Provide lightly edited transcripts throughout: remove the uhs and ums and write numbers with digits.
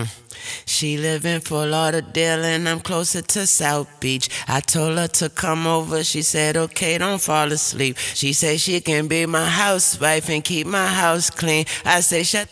She live in Fort Lauderdale and I'm closer to South Beach. I told her to come over, she said okay, don't fall asleep. She said she can be my housewife and keep my house clean. I say shut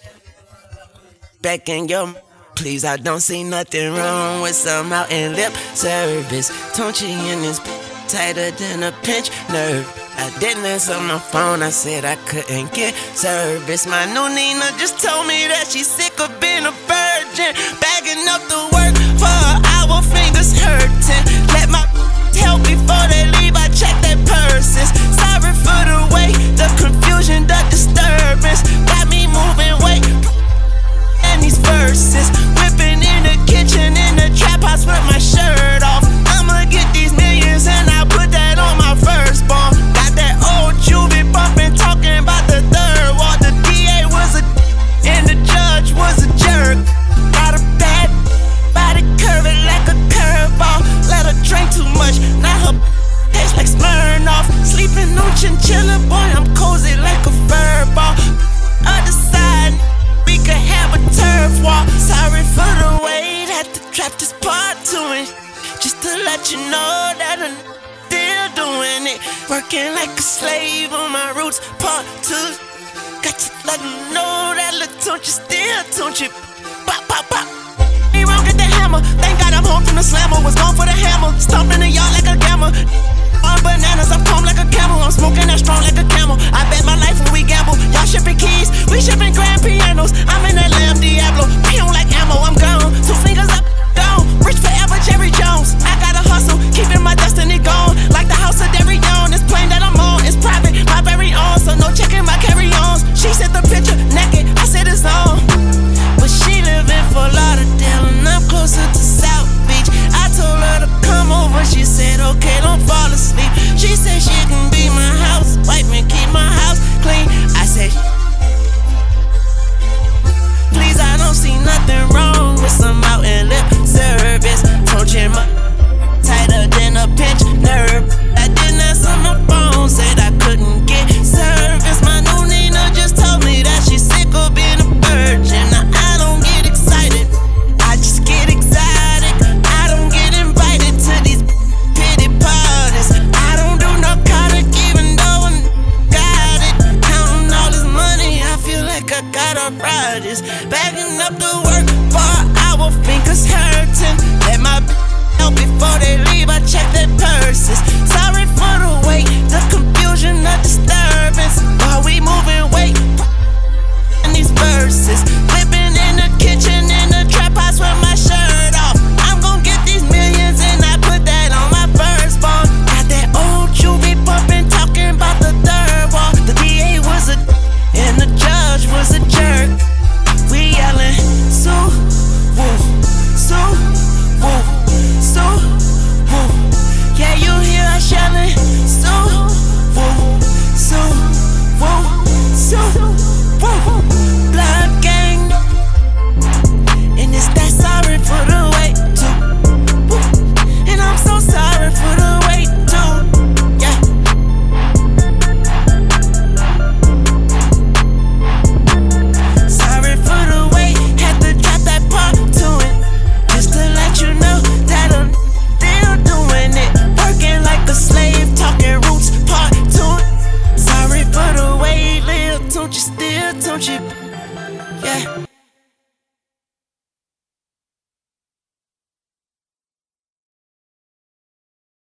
back in your please. I don't see nothing wrong with some out in lip service. Tunchi in his tighter than a pinch nerve. I didn't answer my phone, I said I couldn't get service. My new Nina just told me that she's sick of being a virgin, bagging up the work for an hour, fingers hurting. Let my help before they leave, I check their purses. Sorry for the wait, the confusion, the disturbance got me moving weight. And these verses, whipping in the kitchen, in the trap house with my shirt off. I'ma get these millions and I'll put that on my firstborn. Got that old juvie bumping, talking about the third wall. The DA was a and the judge was a jerk. Got a bad body curving like a curveball. Let her drink too much, now her tastes like Smirnoff. Sleeping on chinchilla, boy, I'm cozy like a fur ball. Other side, we could have a turf wall. Sorry for the wait, had to trap this part to it, just to let you know that I'm still doing it. Working like a slave on my roots, part two. Got to let them know that little Tunchi still Tunchi. Pop, pop, pop. Me wrong, get the hammer. Thank God I'm home from the slammer. Was gone for the hammer. Stomping the yard like a gamma. On bananas, I'm calm like a camel. I'm smoking that strong like a camel. I bet my life when we gamble. Y'all shipping keys, we shipping grand pianos. I'm in that Lamb Diablo. Pew like ammo, I'm gone. 2 fingers up, gone. Rich forever, Jerry Jones. I gotta hustle, keeping my destiny gone. Like the house of Derry Young. This plane that I'm on is private, my very own. So no checking my carry-ons. She sent the picture naked, I said it's on. But she live in Fort Lauderdale and I'm closer to South Beach. I told her to come over, she said okay, don't fall asleep. She said she can be my house wife and keep my house clean. I said please, I don't see nothing wrong with some out in lip service. Touching my tighter than a pinch nerve. I didn't answer my phone, said I couldn't get service. My new Nina just told me that she's sick of being a virgin. Now I don't get excited, I just get exotic. I don't get invited to these pity parties. I don't do narcotic even though I got it. Counting all this money, I feel like I got arthritis. Bagging up the work for an hour, fingers hurting. Let my help before they leave, I check their purses. Sorry for the wait, the confusion, the disturbance while we moving weight. And these verses, whipping in the kitchen, in the trap house with my shirt off. I'm gon' get these millions and I put that on my firstborn. Got that old juvie bumping, talking about the third wall. The DA was a and the judge was a jerk. We yelling, Sue, woo, Sue, woo, Sue, woo. Yeah, you hear us yelling, Sue, woo, Sue, woo, Sue, woo. Blood gang, and it's that sorry for the wait too. Woo. And I'm so sorry for the wait too. Yeah. Sorry for the wait, had to drop that part to it, just to let you know that I'm still doing it. Working like a slave, talking roots, part two. Sorry for the wait, little Tunchi still Tunchi. Yeah.